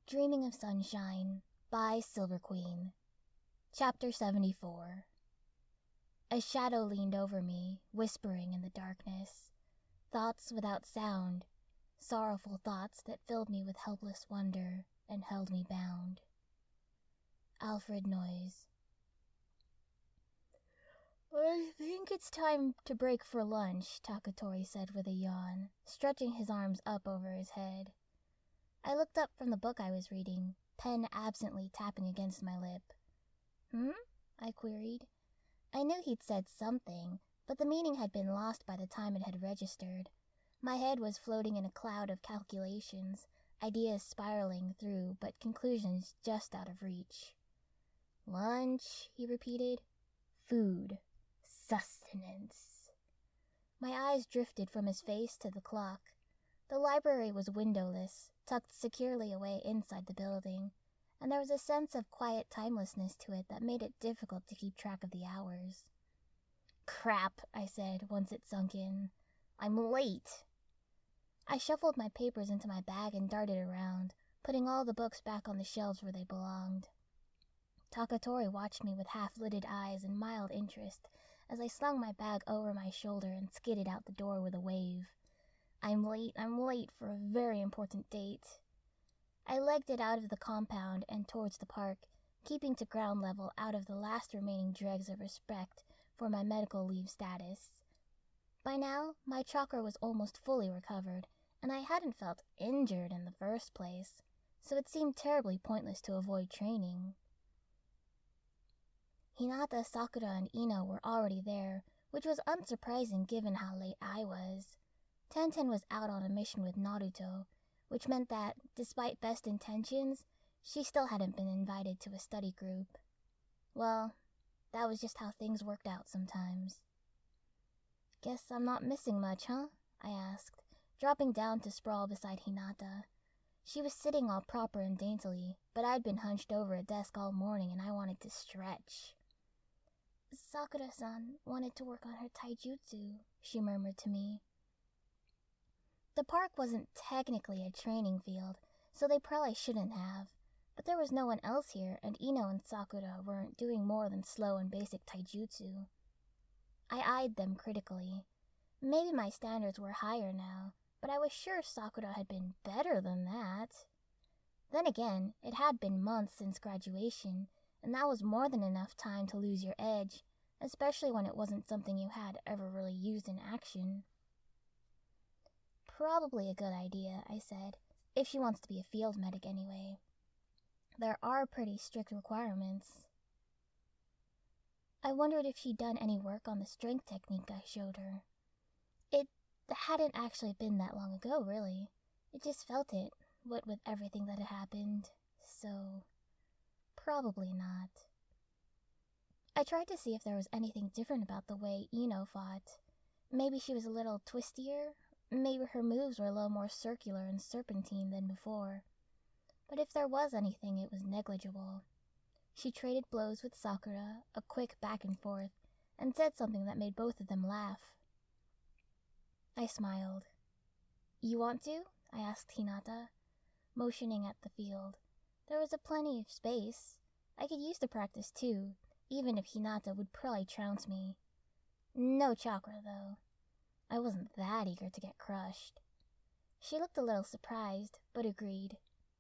Dreaming of Sunshine by Silver Queen. Chapter 74. A shadow leaned over me, whispering in the darkness. Thoughts without sound, sorrowful thoughts that filled me with helpless wonder and held me bound. Alfred Noyes. "I think it's time to break for lunch," Takatori said with a yawn, stretching his arms up over his head. I looked up from the book I was reading, pen absently tapping against my lip. I queried. I knew he'd said something, but the meaning had been lost by the time it had registered. My head was floating in a cloud of calculations, ideas spiraling through, but conclusions just out of reach. "Lunch," he repeated. "Food. Sustenance." My eyes drifted from his face to the clock. The library was windowless, tucked securely away inside the building, and there was a sense of quiet timelessness to it that made it difficult to keep track of the hours. "Crap," I said, once it sunk in. "I'm late." I shuffled my papers into my bag and darted around, putting all the books back on the shelves where they belonged. Takatori watched me with half-lidded eyes and mild interest as I slung my bag over my shoulder and skidded out the door with a wave. I'm late for a very important date." I legged it out of the compound and towards the park, keeping to ground level out of the last remaining dregs of respect for my medical leave status. By now, my chakra was almost fully recovered, and I hadn't felt injured in the first place, so it seemed terribly pointless to avoid training. Hinata, Sakura, and Ino were already there, which was unsurprising given how late I was. Tenten was out on a mission with Naruto, which meant that, despite best intentions, she still hadn't been invited to a study group. Well, that was just how things worked out sometimes. "Guess I'm not missing much, huh?" I asked, dropping down to sprawl beside Hinata. She was sitting all proper and daintily, but I'd been hunched over a desk all morning and I wanted to stretch. "Sakura-san wanted to work on her taijutsu," she murmured to me. The park wasn't technically a training field, so they probably shouldn't have, but there was no one else here, and Ino and Sakura weren't doing more than slow and basic taijutsu. I eyed them critically. Maybe my standards were higher now, but I was sure Sakura had been better than that. Then again, it had been months since graduation, and that was more than enough time to lose your edge, especially when it wasn't something you had ever really used in action. "Probably a good idea," I said, "if she wants to be a field medic anyway. There are pretty strict requirements." I wondered if she'd done any work on the strength technique I showed her. It hadn't actually been that long ago, really. It just felt it, what with everything that had happened, so probably not. I tried to see if there was anything different about the way Ino fought. Maybe she was a little twistier. Maybe her moves were a little more circular and serpentine than before. But if there was anything, it was negligible. She traded blows with Sakura, a quick back and forth, and said something that made both of them laugh. I smiled. "You want to?" I asked Hinata, motioning at the field. There was plenty of space. I could use the practice too, even if Hinata would probably trounce me. No chakra, though. I wasn't that eager to get crushed. She looked a little surprised, but agreed.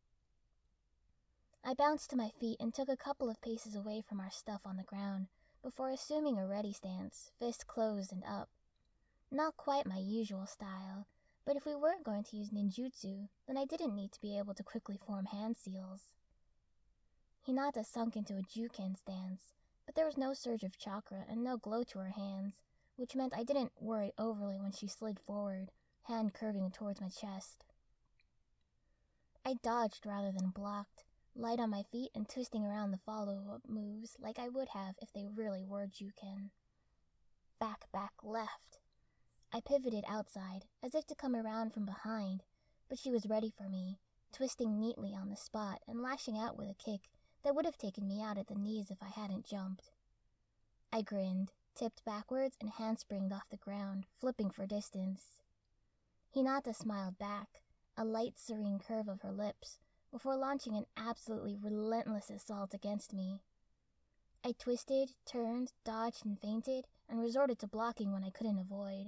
I bounced to my feet and took a couple of paces away from our stuff on the ground before assuming a ready stance, fist closed and up. Not quite my usual style, but if we weren't going to use ninjutsu, then I didn't need to be able to quickly form hand seals. Hinata sunk into a juken stance, but there was no surge of chakra and no glow to her hands, which meant I didn't worry overly when she slid forward, hand curving towards my chest. I dodged rather than blocked, light on my feet and twisting around the follow-up moves like I would have if they really were juken. Back, left. I pivoted outside, as if to come around from behind, but she was ready for me, twisting neatly on the spot and lashing out with a kick that would have taken me out at the knees if I hadn't jumped. I grinned, tipped backwards, and handspringed off the ground, flipping for distance. Hinata smiled back, a light, serene curve of her lips, before launching an absolutely relentless assault against me. I twisted, turned, dodged, and feinted, and resorted to blocking when I couldn't avoid.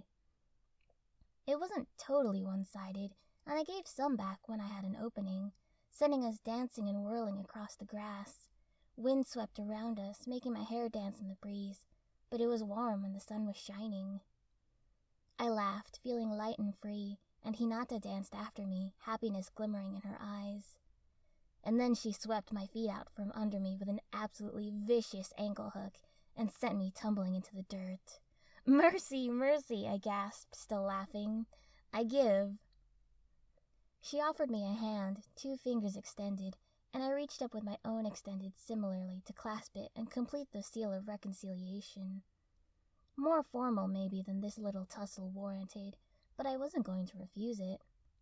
It wasn't totally one-sided, and I gave some back when I had an opening, sending us dancing and whirling across the grass. Wind swept around us, making my hair dance in the breeze, but it was warm and the sun was shining. I laughed, feeling light and free, and Hinata danced after me, happiness glimmering in her eyes. And then she swept my feet out from under me with an absolutely vicious ankle hook and sent me tumbling into the dirt. "Mercy, mercy," I gasped, still laughing. "I give." She offered me a hand, 2 fingers extended, and I reached up with my own extended similarly to clasp it and complete the seal of reconciliation. More formal, maybe, than this little tussle warranted, but I wasn't going to refuse it.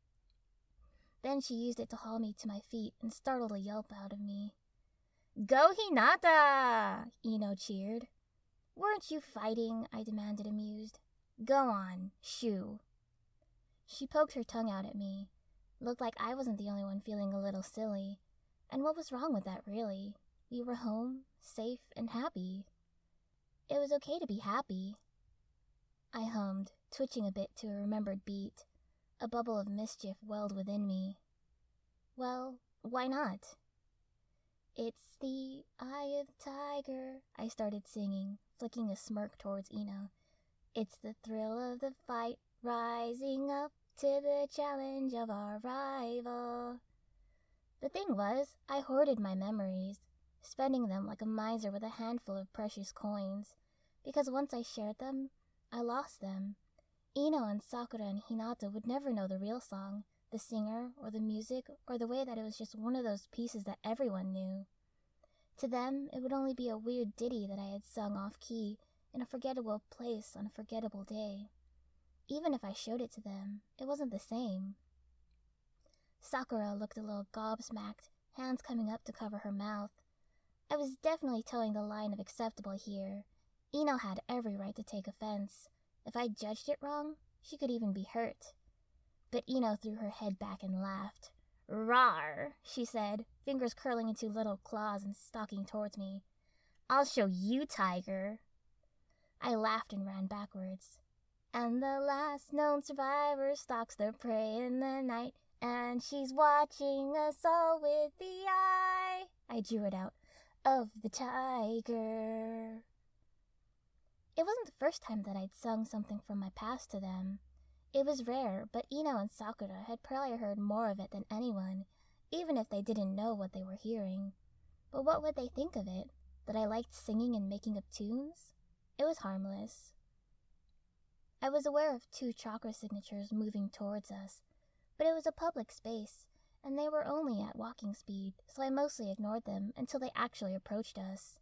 Then she used it to haul me to my feet and startled a yelp out of me. "Go Hinata!" Ino cheered. "Weren't you fighting?" I demanded, amused. "Go on, shoo." She poked her tongue out at me. Looked like I wasn't the only one feeling a little silly. And what was wrong with that, really? We were home, safe, and happy. It was okay to be happy. I hummed, twitching a bit to a remembered beat. A bubble of mischief welled within me. Well, why not? "It's the eye of the tiger," I started singing, flicking a smirk towards Ino. "It's the thrill of the fight, rising up to the challenge of our rival." The thing was, I hoarded my memories, spending them like a miser with a handful of precious coins, because once I shared them, I lost them. Ino and Sakura and Hinata would never know the real song, the singer, or the music, or the way that it was just one of those pieces that everyone knew. To them, it would only be a weird ditty that I had sung off-key in a forgettable place on a forgettable day. Even if I showed it to them, it wasn't the same. Sakura looked a little gobsmacked, hands coming up to cover her mouth. I was definitely towing the line of acceptable here. Ino had every right to take offense. If I judged it wrong, she could even be hurt. But Ino threw her head back and laughed. "Rawr," she said, fingers curling into little claws and stalking towards me. "I'll show you, tiger." I laughed and ran backwards. "And the last known survivor stalks the prey in the night, and she's watching us all with the eye," I drew it out, "of the tiger." It wasn't the first time that I'd sung something from my past to them. It was rare, but Ino and Sakura had probably heard more of it than anyone, even if they didn't know what they were hearing. But what would they think of it? That I liked singing and making up tunes? It was harmless. I was aware of 2 chakra signatures moving towards us, but it was a public space, and they were only at walking speed, so I mostly ignored them until they actually approached us.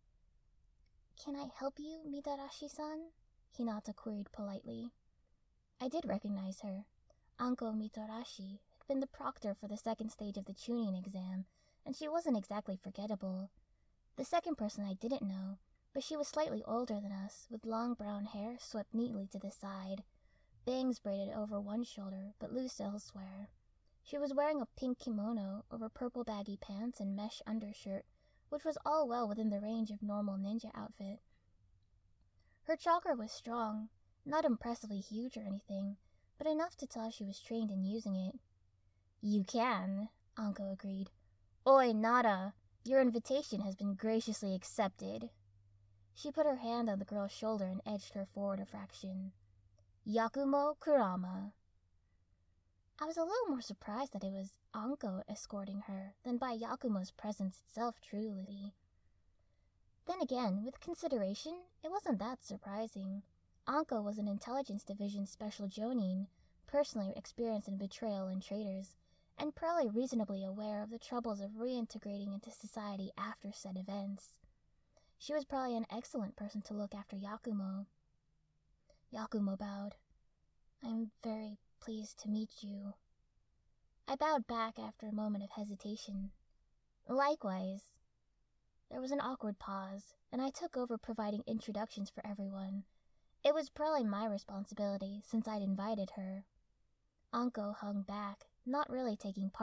"Can I help you, Mitarashi-san?" Hinata queried politely. I did recognize her. Anko Mitarashi had been the proctor for the 2nd stage of the Chunin exam, and she wasn't exactly forgettable. The second person I didn't know, but she was slightly older than us, with long brown hair swept neatly to the side, bangs braided over one shoulder but loose elsewhere. She was wearing a pink kimono over purple baggy pants and mesh undershirt, which was all well within the range of normal ninja outfit. Her chakra was strong, not impressively huge or anything, but enough to tell she was trained in using it. "You can," Anko agreed. "Oi, Nada, your invitation has been graciously accepted." She put her hand on the girl's shoulder and edged her forward a fraction. "Yakumo Kurama." I was a little more surprised that it was Anko escorting her than by Yakumo's presence itself, truly. Then again, with consideration, it wasn't that surprising. Anko was an Intelligence Division Special Jonin, personally experienced in betrayal and traitors, and probably reasonably aware of the troubles of reintegrating into society after said events. She was probably an excellent person to look after Yakumo. Yakumo bowed. "I'm very pleased to meet you." I bowed back after a moment of hesitation. "Likewise." There was an awkward pause, and I took over providing introductions for everyone. It was probably my responsibility, since I'd invited her. Anko hung back, not really taking part,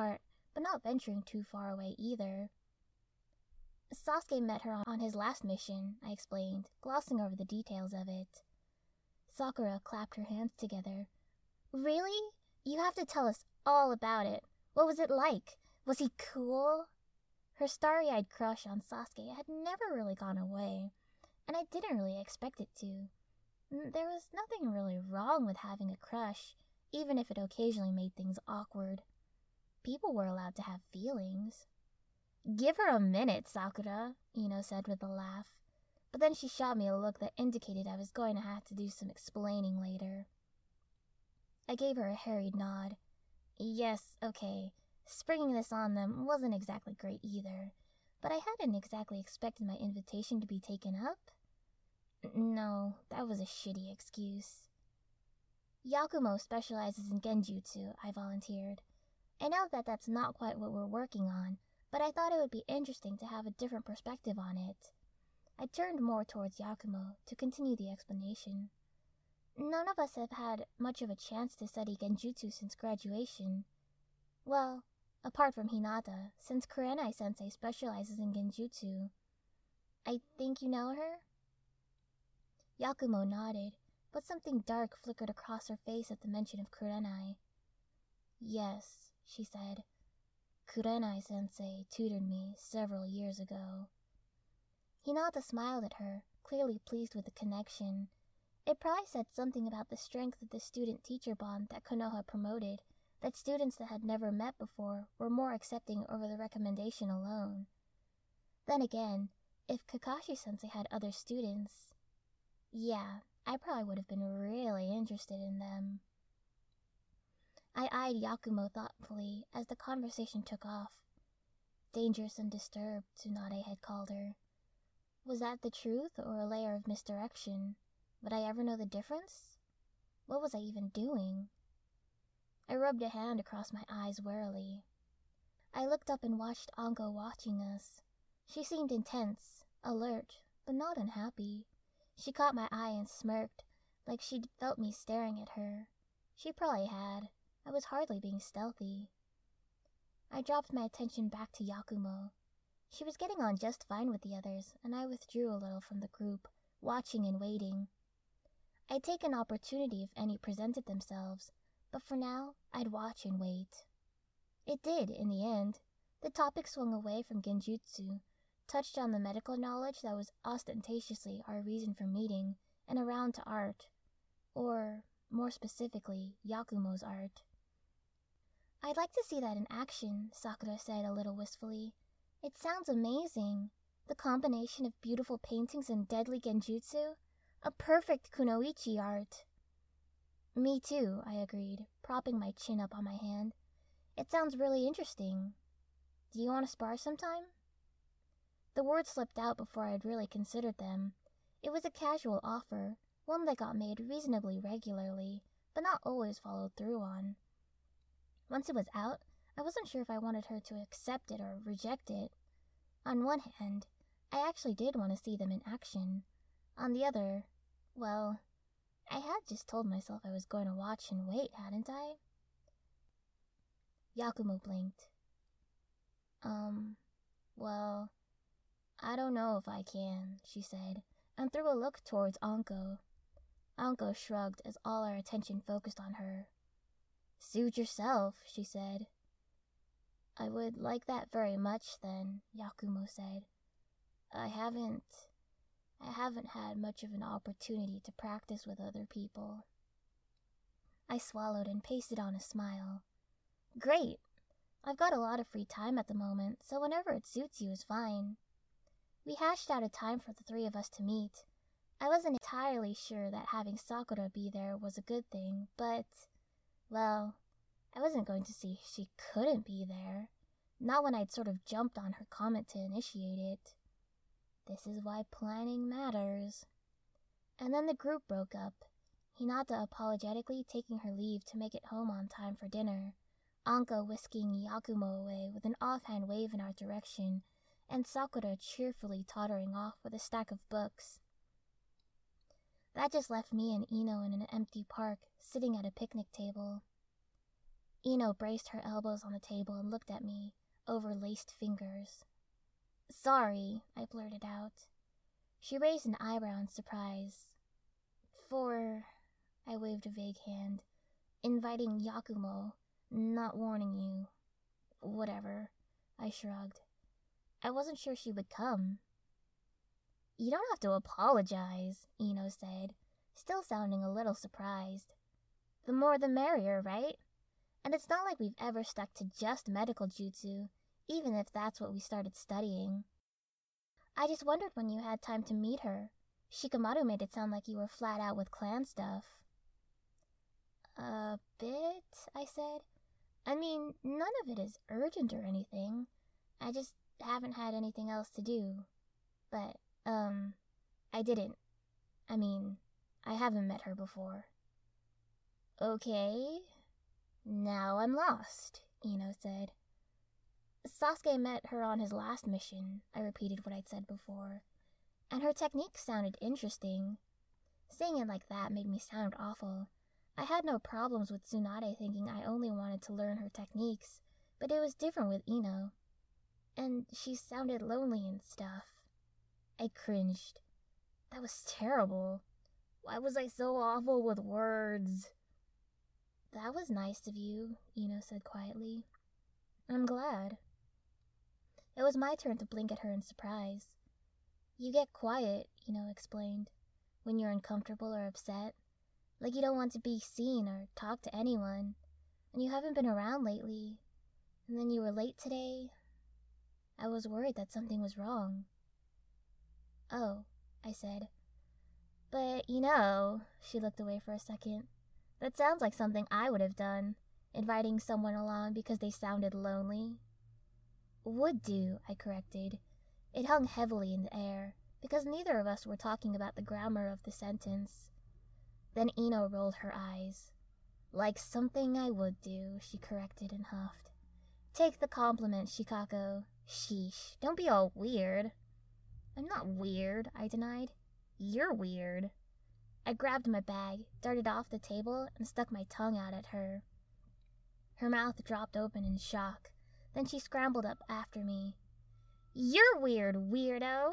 but not venturing too far away either. Sasuke met her on his last mission, I explained, glossing over the details of it. Sakura clapped her hands together. Really? You have to tell us all about it. What was it like? Was he cool? Her starry-eyed crush on Sasuke had never really gone away, and I didn't really expect it to. There was nothing really wrong with having a crush, even if it occasionally made things awkward. People were allowed to have feelings. Give her a minute, Sakura, Ino said with a laugh, but then she shot me a look that indicated I was going to have to do some explaining later. I gave her a harried nod. Yes, okay, springing this on them wasn't exactly great either, but I hadn't exactly expected my invitation to be taken up. No, that was a shitty excuse. Yakumo specializes in genjutsu, I volunteered. I know that that's not quite what we're working on, but I thought it would be interesting to have a different perspective on it. I turned more towards Yakumo to continue the explanation. None of us have had much of a chance to study genjutsu since graduation. Well, apart from Hinata, since Kurenai-sensei specializes in genjutsu. I think you know her? Yakumo nodded, but something dark flickered across her face at the mention of Kurenai. Yes, she said. Kurenai-sensei tutored me several years ago. Hinata smiled at her, clearly pleased with the connection. It probably said something about the strength of the student-teacher bond that Konoha promoted, that students that had never met before were more accepting over the recommendation alone. Then again, if Kakashi-sensei had other students, yeah, I probably would have been really interested in them. I eyed Yakumo thoughtfully as the conversation took off. Dangerous and disturbed, Tsunade had called her. Was that the truth or a layer of misdirection? Would I ever know the difference? What was I even doing? I rubbed a hand across my eyes warily. I looked up and watched Anko watching us. She seemed intense, alert, but not unhappy. She caught my eye and smirked, like she'd felt me staring at her. She probably had. I was hardly being stealthy. I dropped my attention back to Yakumo. She was getting on just fine with the others, and I withdrew a little from the group, watching and waiting. I'd take an opportunity if any presented themselves, but for now, I'd watch and wait. It did, in the end. The topic swung away from genjutsu, touched on the medical knowledge that was ostentatiously our reason for meeting, and around to art. Or, more specifically, Yakumo's art. I'd like to see that in action, Sakura said a little wistfully. It sounds amazing. The combination of beautiful paintings and deadly genjutsu. A perfect kunoichi art. Me too, I agreed, propping my chin up on my hand. It sounds really interesting. Do you want to spar sometime? The words slipped out before I had really considered them. It was a casual offer, one that got made reasonably regularly, but not always followed through on. Once it was out, I wasn't sure if I wanted her to accept it or reject it. On one hand, I actually did want to see them in action. On the other, well, I had just told myself I was going to watch and wait, hadn't I? Yakumo blinked. Well, I don't know if I can, she said, and threw a look towards Anko. Anko shrugged as all our attention focused on her. Suit yourself, she said. I would like that very much, then, Yakumo said. I haven't had much of an opportunity to practice with other people. I swallowed and pasted on a smile. Great! I've got a lot of free time at the moment, so whenever it suits you is fine. We hashed out a time for the three of us to meet. I wasn't entirely sure that having Sakura be there was a good thing, but, well, I wasn't going to see she couldn't be there. Not when I'd sort of jumped on her comment to initiate it. This is why planning matters. And then the group broke up, Hinata apologetically taking her leave to make it home on time for dinner, Anko whisking Yakumo away with an offhand wave in our direction, and Sakura cheerfully tottering off with a stack of books. That just left me and Ino in an empty park, sitting at a picnic table. Ino braced her elbows on the table and looked at me, over laced fingers. "Sorry," I blurted out. She raised an eyebrow in surprise. I waved a vague hand, "inviting Yakumo, not warning you." "Whatever," I shrugged. I wasn't sure she would come. "You don't have to apologize," Ino said, still sounding a little surprised. "The more the merrier, right? And it's not like we've ever stuck to just medical jutsu, even if that's what we started studying. I just wondered when you had time to meet her. Shikamaru made it sound like you were flat out with clan stuff." "A bit," I said. "I mean, none of it is urgent or anything. I just haven't had anything else to do. But, I didn't. I mean, I haven't met her before." "Okay. Now I'm lost," Ino said. "Sasuke met her on his last mission," I repeated what I'd said before. "And her technique sounded interesting." Saying it like that made me sound awful. I had no problems with Tsunade thinking I only wanted to learn her techniques, but it was different with Ino. And she sounded lonely and stuff. I cringed. That was terrible. Why was I so awful with words? "That was nice of you," Ino said quietly. "I'm glad." It was my turn to blink at her in surprise. "You get quiet," Ino explained, "when you're uncomfortable or upset. Like you don't want to be seen or talk to anyone. And you haven't been around lately. And then you were late today. I was worried that something was wrong." "Oh," I said. "But, she looked away for a second. "That sounds like something I would have done, inviting someone along because they sounded lonely." "Would do," I corrected. It hung heavily in the air, because neither of us were talking about the grammar of the sentence. Then Ino rolled her eyes. "Like something I would do," she corrected and huffed. "Take the compliment, Shikako. Sheesh, don't be all weird." "I'm not weird," I denied. "You're weird." I grabbed my bag, darted off the table, and stuck my tongue out at her. Her mouth dropped open in shock. Then she scrambled up after me. "You're weird, weirdo!"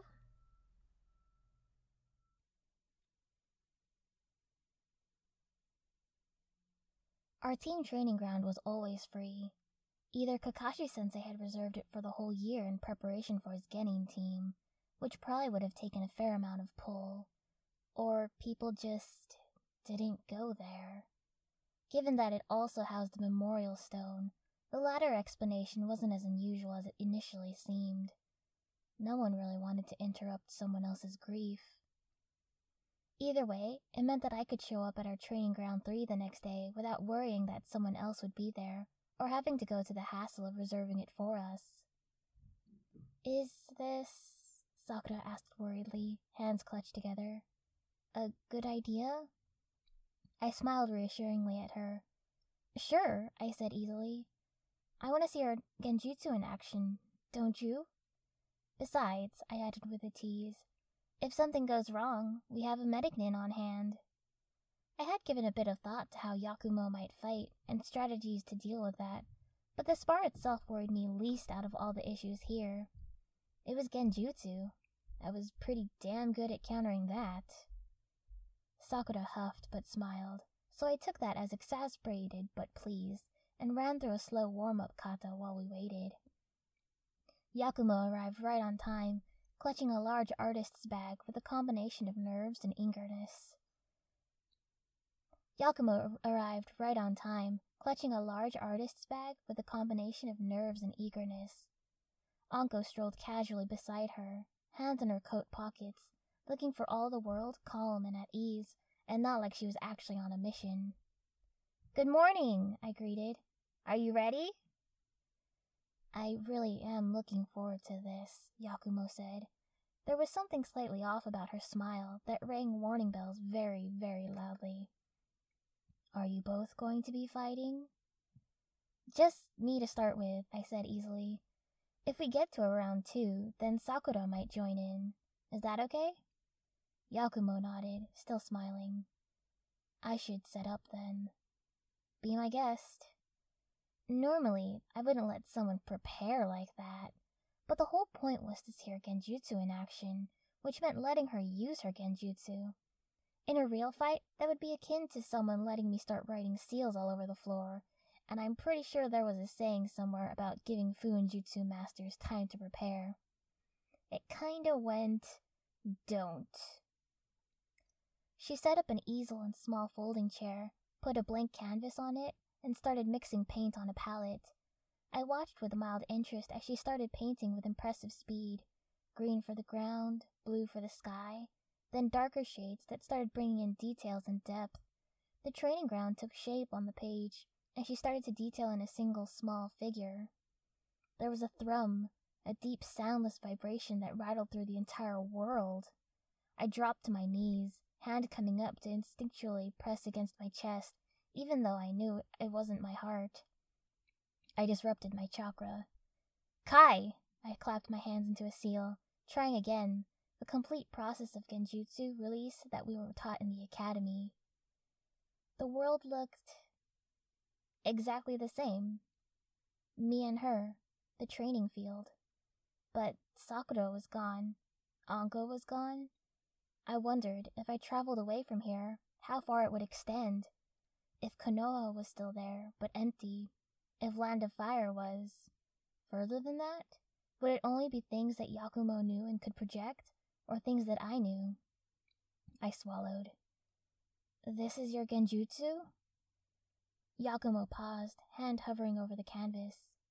Our team training ground was always free. Either Kakashi-sensei had reserved it for the whole year in preparation for his Genin team, which probably would have taken a fair amount of pull, or people just didn't go there. Given that it also housed the memorial stone, the latter explanation wasn't as unusual as it initially seemed. No one really wanted to interrupt someone else's grief. Either way, it meant that I could show up at our training ground 3 the next day without worrying that someone else would be there, or having to go to the hassle of reserving it for us. "Is this," Sakura asked worriedly, hands clutched together, "a good idea?" I smiled reassuringly at her. "Sure," I said easily. "I want to see our genjutsu in action, don't you? Besides," I added with a tease, "if something goes wrong, we have a medic nin on hand." I had given a bit of thought to how Yakumo might fight, and strategies to deal with that, but the spar itself worried me least out of all the issues here. It was genjutsu. I was pretty damn good at countering that. Sakura huffed but smiled, so I took that as exasperated but pleased, and ran through a slow warm-up kata while we waited. Yakumo arrived right on time, clutching a large artist's bag with a combination of nerves and eagerness. Anko strolled casually beside her, hands in her coat pockets, looking for all the world calm and at ease, and not like she was actually on a mission. "Good morning," I greeted. "Are you ready?" "I really am looking forward to this," Yakumo said. There was something slightly off about her smile that rang warning bells very, very loudly. "Are you both going to be fighting?" "Just me to start with," I said easily. "If we get to a round 2, then Sakura might join in. Is that okay?" Yakumo nodded, still smiling. "I should set up then." "Be my guest." Normally, I wouldn't let someone prepare like that, but the whole point was to see her genjutsu in action, which meant letting her use her genjutsu. In a real fight, that would be akin to someone letting me start writing seals all over the floor, and I'm pretty sure there was a saying somewhere about giving Fuinjutsu masters time to prepare. It kinda went, don't. She set up an easel and small folding chair, put a blank canvas on it, and started mixing paint on a palette. I watched with mild interest as she started painting with impressive speed. Green for the ground, blue for the sky, then darker shades that started bringing in details and depth. The training ground took shape on the page, and she started to detail in a single small figure. There was a thrum, a deep soundless vibration that rattled through the entire world. I dropped to my knees, hand coming up to instinctually press against my chest, even though I knew it wasn't my heart. I disrupted my chakra. Kai! I clapped my hands into a seal, trying again, the complete process of genjutsu release that we were taught in the academy. The world looked exactly the same. Me and her, the training field. But Sakura was gone. Anko was gone. I wondered if I traveled away from here, how far it would extend. If Konoha was still there, but empty. If Land of Fire was further than that, would it only be things that Yakumo knew and could project, or things that I knew? I swallowed. This is your genjutsu? Yakumo paused, hand hovering over the canvas.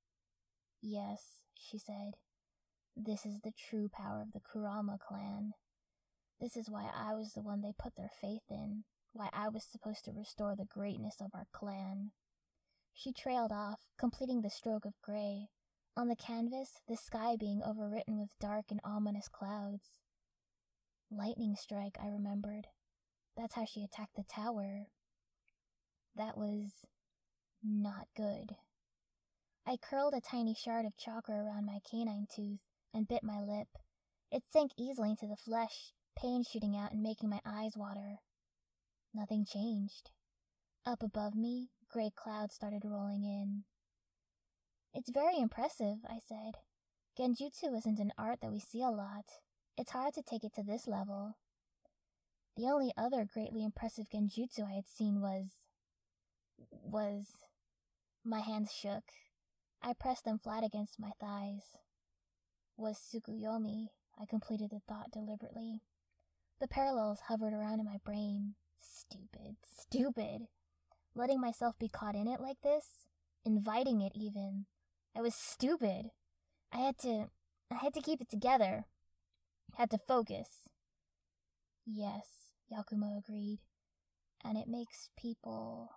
Yes, she said. This is the true power of the Kurama clan. This is why I was the one they put their faith in, why I was supposed to restore the greatness of our clan. She trailed off, completing the stroke of gray. On the canvas, the sky being overwritten with dark and ominous clouds. Lightning strike, I remembered. That's how she attacked the tower. That was not good. I curled a tiny shard of chakra around my canine tooth and bit my lip. It sank easily into the flesh, pain shooting out and making my eyes water. Nothing changed. Up above me, gray clouds started rolling in. It's very impressive, I said. Genjutsu isn't an art that we see a lot. It's hard to take it to this level. The only other greatly impressive genjutsu I had seen was... My hands shook. I pressed them flat against my thighs. Was Tsukuyomi, I completed the thought deliberately. The parallels hovered around in my brain. Stupid. Letting myself be caught in it like this? Inviting it even. I was stupid. I had to keep it together. Had to focus. Yes, Yakumo agreed. And it makes people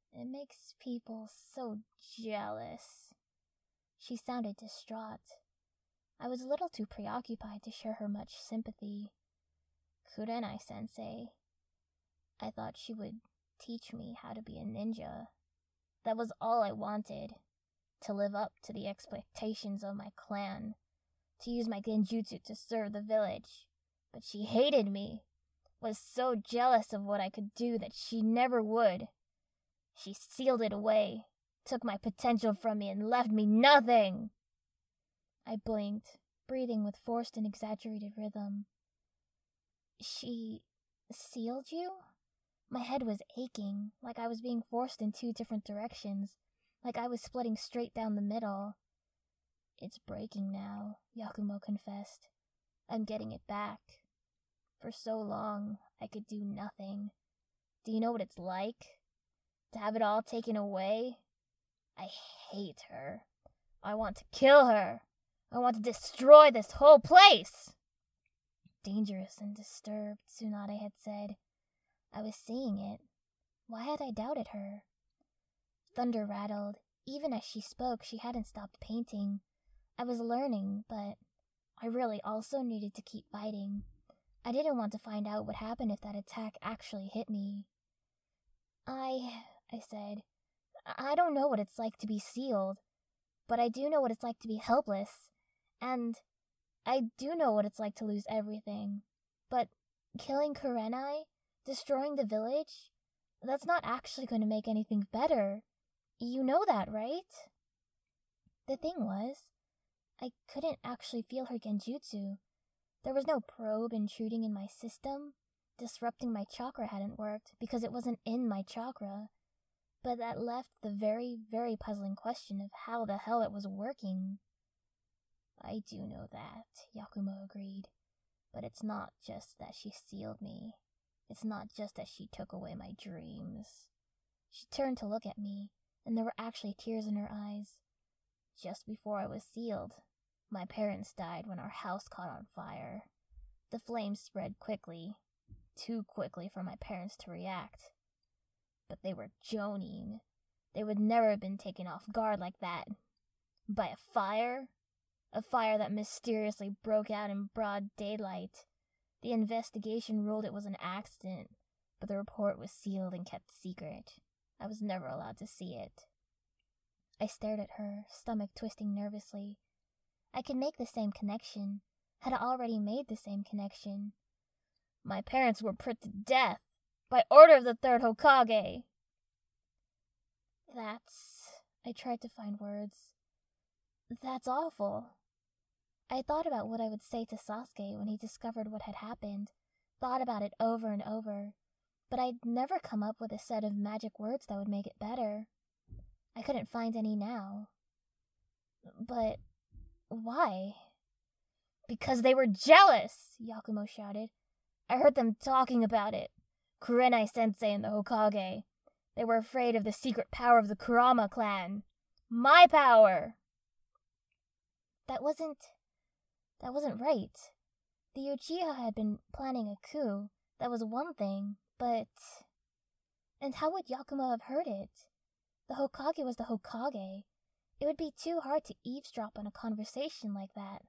so jealous. She sounded distraught. I was a little too preoccupied to share her much sympathy. Kurenai-sensei. I thought she would teach me how to be a ninja. That was all I wanted. To live up to the expectations of my clan. To use my genjutsu to serve the village. But she hated me. Was so jealous of what I could do that she never would. She sealed it away. Took my potential from me and left me nothing. I blinked, breathing with forced and exaggerated rhythm. She sealed you? My head was aching, like I was being forced in two different directions, like I was splitting straight down the middle. It's breaking now, Yakumo confessed. I'm getting it back. For so long, I could do nothing. Do you know what it's like? To have it all taken away? I hate her. I want to kill her. I want to destroy this whole place! Dangerous and disturbed, Tsunade had said. I was seeing it. Why had I doubted her? Thunder rattled. Even as she spoke, she hadn't stopped painting. I was learning, but I really also needed to keep fighting. I didn't want to find out what happened if that attack actually hit me. I said, I don't know what it's like to be sealed, but I do know what it's like to be helpless, and I do know what it's like to lose everything. But killing Kurenai, destroying the village, that's not actually going to make anything better. You know that, right? The thing was, I couldn't actually feel her genjutsu. There was no probe intruding in my system. Disrupting my chakra hadn't worked because it wasn't in my chakra. But that left the very, very puzzling question of how the hell it was working. I do know that, Yakumo agreed. But it's not just that she sealed me. It's not just that she took away my dreams. She turned to look at me, and there were actually tears in her eyes. Just before I was sealed, my parents died when our house caught on fire. The flames spread quickly, too quickly for my parents to react. But they were Jonin. They would never have been taken off guard like that. By a fire? A fire that mysteriously broke out in broad daylight. The investigation ruled it was an accident, but the report was sealed and kept secret. I was never allowed to see it. I stared at her, stomach twisting nervously. I could make the same connection, had already made the same connection. My parents were put to death by order of the third Hokage. I tried to find words. That's awful. I thought about what I would say to Sasuke when he discovered what had happened, thought about it over and over, but I'd never come up with a set of magic words that would make it better. I couldn't find any now. But why? Because they were jealous, Yakumo shouted. I heard them talking about it. Kurenai-sensei and the Hokage. They were afraid of the secret power of the Kurama clan. My power! That wasn't right. The Uchiha had been planning a coup. That was one thing, but... And how would Yakumo have heard it? The Hokage was the Hokage. It would be too hard to eavesdrop on a conversation like that.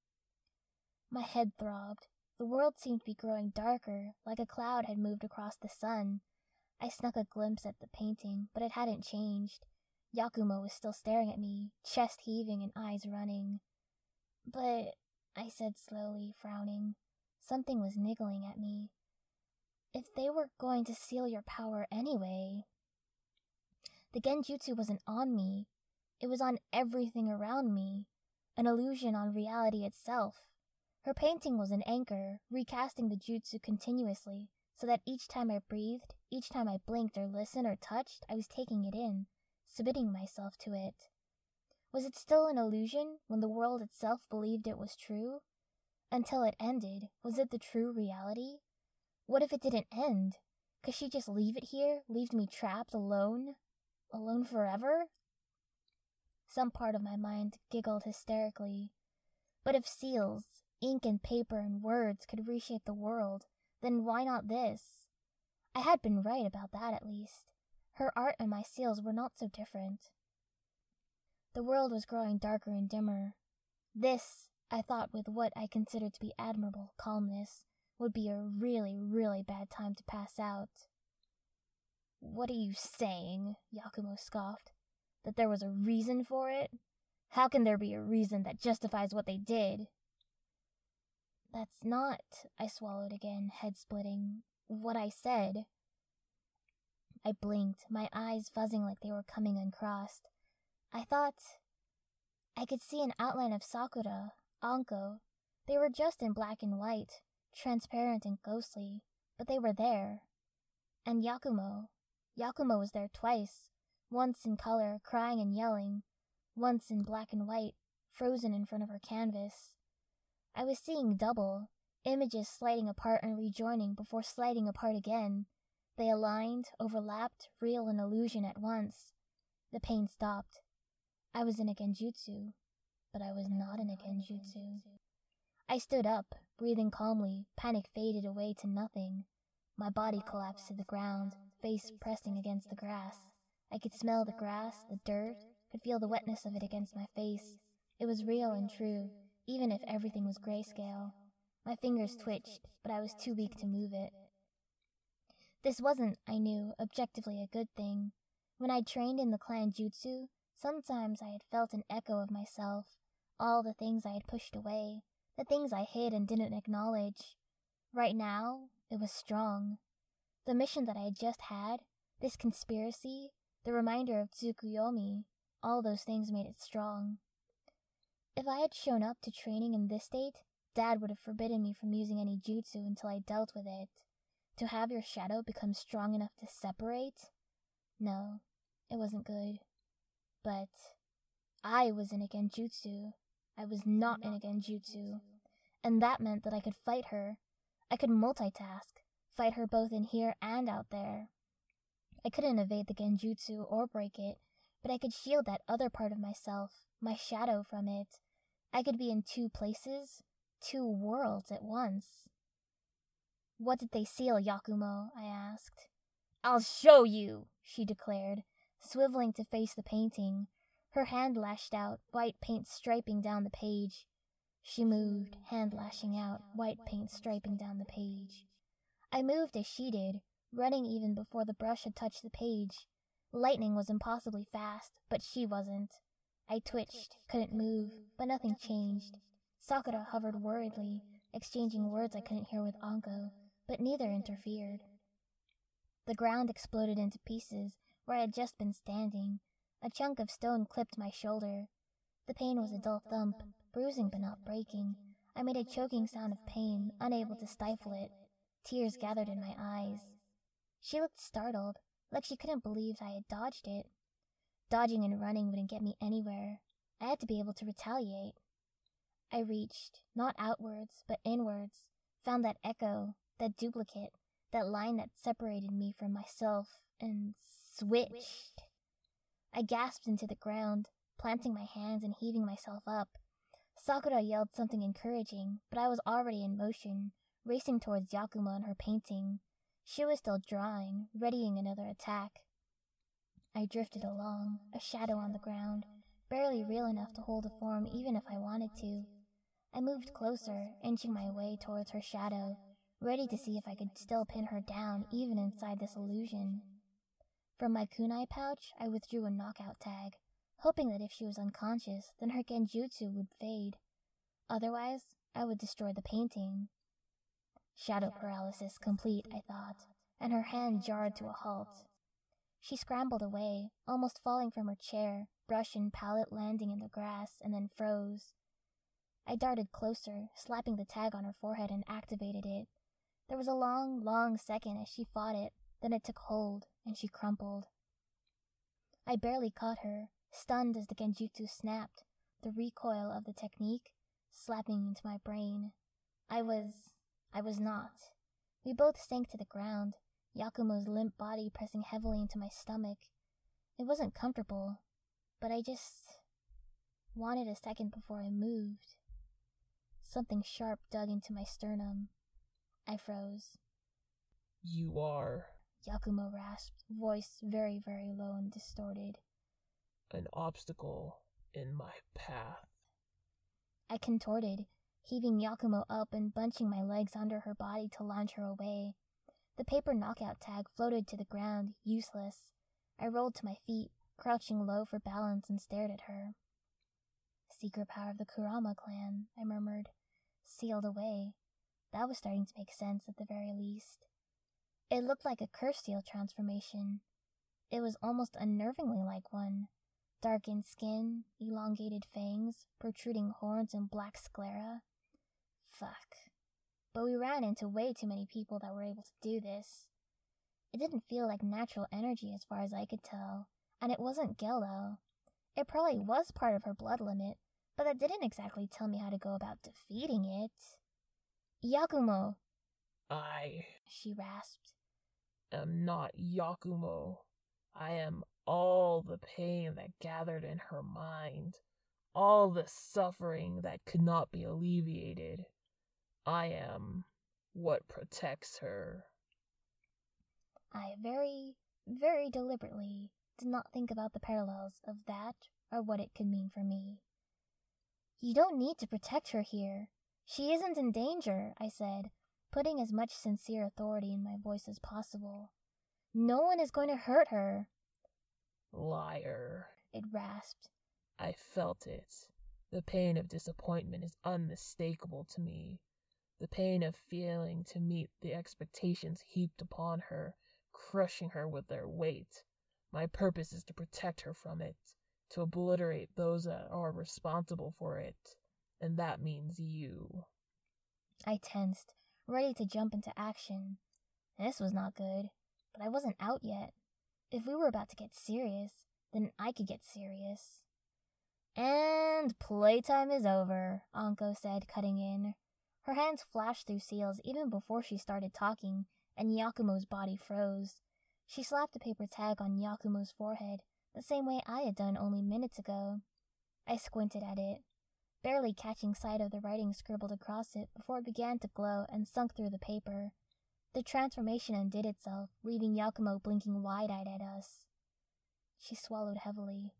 My head throbbed. The world seemed to be growing darker, like a cloud had moved across the sun. I snuck a glimpse at the painting, but it hadn't changed. Yakumo was still staring at me, chest heaving and eyes running. But, I said slowly, frowning, something was niggling at me. If they were going to seal your power anyway... The genjutsu wasn't on me. It was on everything around me. An illusion on reality itself. Her painting was an anchor, recasting the jutsu continuously, so that each time I breathed, each time I blinked or listened or touched, I was taking it in, submitting myself to it. Was it still an illusion when the world itself believed it was true? Until it ended, was it the true reality? What if it didn't end? Could she just leave it here, leave me trapped alone? Alone forever? Some part of my mind giggled hysterically. But if seals, ink and paper and words could reshape the world, then why not this? I had been right about that at least. Her art and my seals were not so different. The world was growing darker and dimmer. This, I thought with what I considered to be admirable calmness, would be a really, really bad time to pass out. What are you saying? Yakumo scoffed. That there was a reason for it? How can there be a reason that justifies what they did? That's not, I swallowed again, head splitting, what I said. I blinked, my eyes fuzzing like they were coming uncrossed. I thought I could see an outline of Sakura, Anko. They were just in black and white, transparent and ghostly, but they were there. And Yakumo. Yakumo was there twice, once in color, crying and yelling, once in black and white, frozen in front of her canvas. I was seeing double, images sliding apart and rejoining before sliding apart again. They aligned, overlapped, real and illusion at once. The pain stopped. I was in a genjutsu, but I was not in a genjutsu. I stood up, breathing calmly, panic faded away to nothing. My body collapsed to the ground, face pressing against the grass. I could smell the grass, the dirt, could feel the wetness of it against my face. It was real and true, even if everything was grayscale. My fingers twitched, but I was too weak to move it. This wasn't, I knew, objectively a good thing. When I trained in the clan jutsu, sometimes I had felt an echo of myself, all the things I had pushed away, the things I hid and didn't acknowledge. Right now, it was strong. The mission that I had just had, this conspiracy, The reminder of Tsukuyomi, all those things made it strong. If I had shown up to training in this state, Dad would have forbidden me from using any jutsu until I dealt with it. To have your shadow become strong enough to separate? No, it wasn't good. But I was in a genjutsu. I was not in a genjutsu. And that meant that I could fight her. I could multitask, fight her both in here and out there. I couldn't evade the genjutsu or break it, but I could shield that other part of myself, my shadow, from it. I could be in two places, two worlds at once. What did they seal, Yakumo? I asked. I'll show you, she declared, swiveling to face the painting. Her hand lashed out, white paint striping down the page. She moved, hand lashing out, white paint striping down the page. I moved as she did, running even before the brush had touched the page. Lightning was impossibly fast, but she wasn't. I twitched, couldn't move, but nothing changed. Sakura hovered worriedly, exchanging words I couldn't hear with Anko, but neither interfered. The ground exploded into pieces where I had just been standing. A chunk of stone clipped my shoulder. The pain was a dull thump, bruising but not breaking. I made a choking sound of pain, unable to stifle it. Tears gathered in my eyes. She looked startled, like she couldn't believe I had dodged it. Dodging and running wouldn't get me anywhere. I had to be able to retaliate. I reached, not outwards, but inwards, found that echo, that duplicate, that line that separated me from myself, and switched. I gasped into the ground, planting my hands and heaving myself up. Sakura yelled something encouraging, but I was already in motion, racing towards Yakumo and her painting. She was still drawing, readying another attack. I drifted along, a shadow on the ground, barely real enough to hold a form even if I wanted to. I moved closer, inching my way towards her shadow, ready to see if I could still pin her down even inside this illusion. From my kunai pouch, I withdrew a knockout tag, hoping that if she was unconscious, then her genjutsu would fade. Otherwise, I would destroy the painting. Shadow paralysis complete, I thought, and her hand jarred to a halt. She scrambled away, almost falling from her chair, brush and palette landing in the grass, and then froze. I darted closer, slapping the tag on her forehead and activated it. There was a long, long second as she fought it, then it took hold, and she crumpled. I barely caught her, stunned as the genjutsu snapped, the recoil of the technique slapping into my brain. I was not. We both sank to the ground, Yakumo's limp body pressing heavily into my stomach. It wasn't comfortable, but I just wanted a second before I moved. Something sharp dug into my sternum. I froze. You are, Yakumo rasped, voice very, very low and distorted, an obstacle in my path. I contorted, heaving Yakumo up and bunching my legs under her body to launch her away. The paper knockout tag floated to the ground, useless. I rolled to my feet, crouching low for balance, and stared at her. Secret power of the Kurama clan, I murmured. Sealed away. That was starting to make sense at the very least. It looked like a curse seal transformation. It was almost unnervingly like one. Darkened skin, elongated fangs, protruding horns, and black sclera. Fuck. But we ran into way too many people that were able to do this. It didn't feel like natural energy as far as I could tell, and it wasn't Geldo. It probably was part of her blood limit, but that didn't exactly tell me how to go about defeating it. Yakumo, she rasped. Am not Yakumo. I am all the pain that gathered in her mind, all the suffering that could not be alleviated. I am what protects her. I very, very deliberately did not think about the parallels of that or what it could mean for me. You don't need to protect her here. She isn't in danger, I said, putting as much sincere authority in my voice as possible. No one is going to hurt her. Liar, it rasped. I felt it. The pain of disappointment is unmistakable to me. The pain of failing to meet the expectations heaped upon her, crushing her with their weight. My purpose is to protect her from it, to obliterate those that are responsible for it, and that means you." I tensed, ready to jump into action. This was not good, but I wasn't out yet. If we were about to get serious, then I could get serious. "And playtime is over," Anko said, cutting in. Her hands flashed through seals even before she started talking, and Yakumo's body froze. She slapped a paper tag on Yakumo's forehead, the same way I had done only minutes ago. I squinted at it, barely catching sight of the writing scribbled across it before it began to glow and sunk through the paper. The transformation undid itself, leaving Yakumo blinking wide-eyed at us. She swallowed heavily.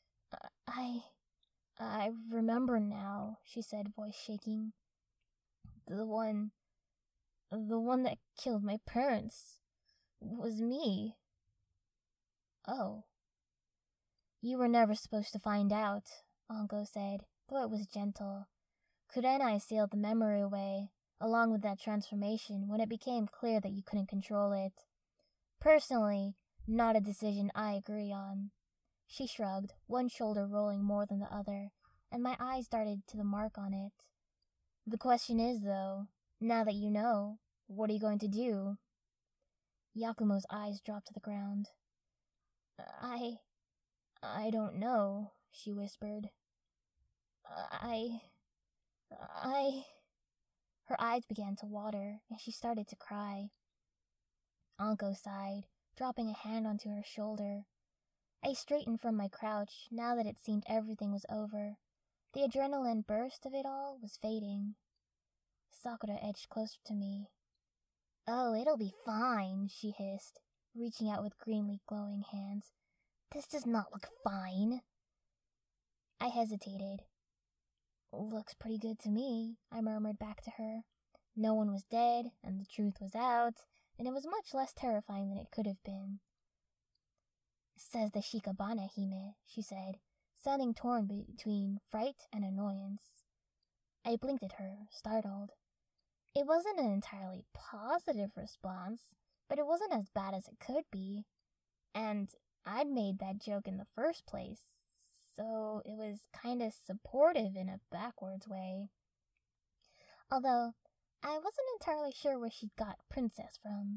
I remember now," she said, voice shaking. The one that killed my parents was me." "Oh." "You were never supposed to find out," Anko said, though it was gentle. "Kurenai sealed the memory away, along with that transformation, when it became clear that you couldn't control it. Personally, not a decision I agree on." She shrugged, one shoulder rolling more than the other, and my eyes darted to the mark on it. "The question is, though, now that you know, what are you going to do?" Yakumo's eyes dropped to the ground. I don't know," she whispered. I... Her eyes began to water, and she started to cry. Anko sighed, dropping a hand onto her shoulder. I straightened from my crouch, now that it seemed everything was over. The adrenaline burst of it all was fading. Sakura edged closer to me. "Oh, it'll be fine," she hissed, reaching out with greenly glowing hands. "This does not look fine." I hesitated. "Looks pretty good to me," I murmured back to her. No one was dead, and the truth was out, and it was much less terrifying than it could have been. "Says the Shikabane Hime," she said, sounding torn between fright and annoyance. I blinked at her, startled. It wasn't an entirely positive response, but it wasn't as bad as it could be. And I'd made that joke in the first place, so it was kinda supportive in a backwards way. Although, I wasn't entirely sure where she'd got princess from.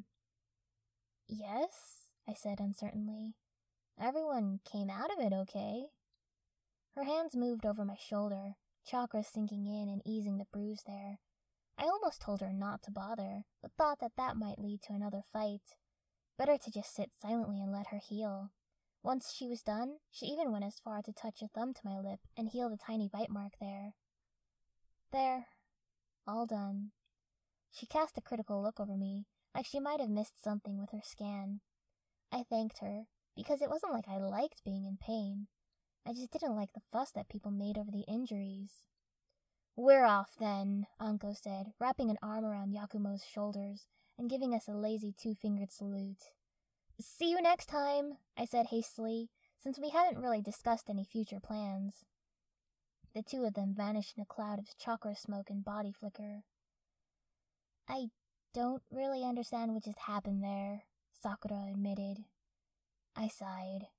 "Yes," I said uncertainly. "Everyone came out of it okay." Her hands moved over my shoulder, chakra sinking in and easing the bruise there. I almost told her not to bother, but thought that might lead to another fight. Better to just sit silently and let her heal. Once she was done, she even went as far to touch a thumb to my lip and heal the tiny bite mark there. "There. All done." She cast a critical look over me, like she might have missed something with her scan. I thanked her, because it wasn't like I liked being in pain. I just didn't like the fuss that people made over the injuries. "We're off, then," Anko said, wrapping an arm around Yakumo's shoulders and giving us a lazy two-fingered salute. "See you next time," I said hastily, since we hadn't really discussed any future plans. The two of them vanished in a cloud of chakra smoke and body flicker. "I don't really understand what just happened there," Sakura admitted. I sighed.